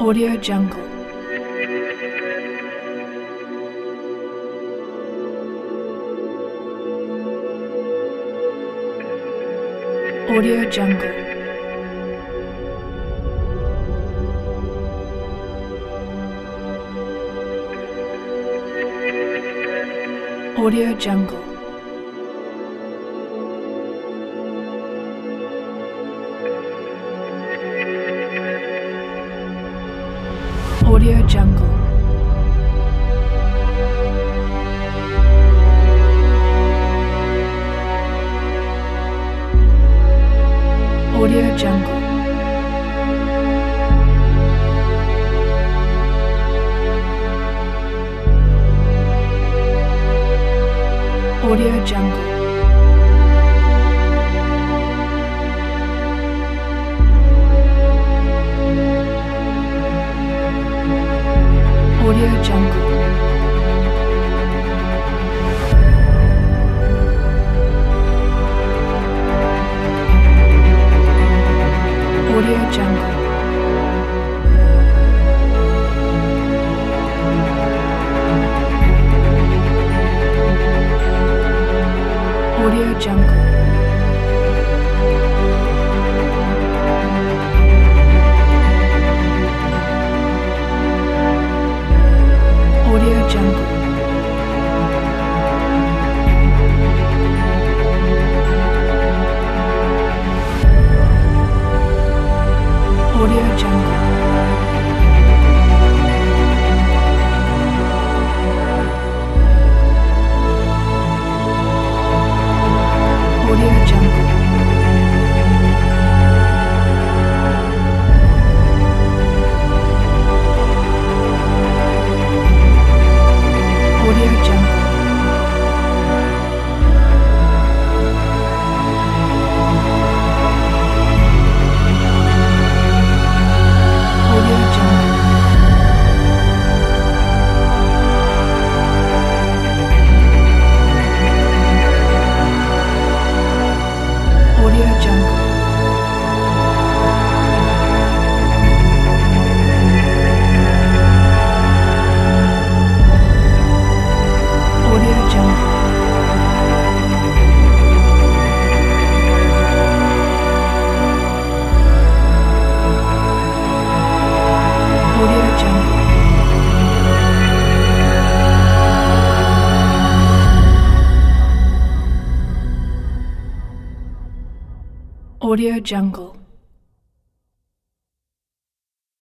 Audio Jungle. Audio Jungle. Audio Jungle. Audio Jungle. Audio Jungle. Audio Jungle. Audio Jungle. Audio Jungle. Audio Jungle. Audio Jungle. Audio Jungle. Audio Jungle. Audio Jungle. Audio Jungle. Audio Jungle. Audio Jungle. Audio Jungle. Audio Jungle.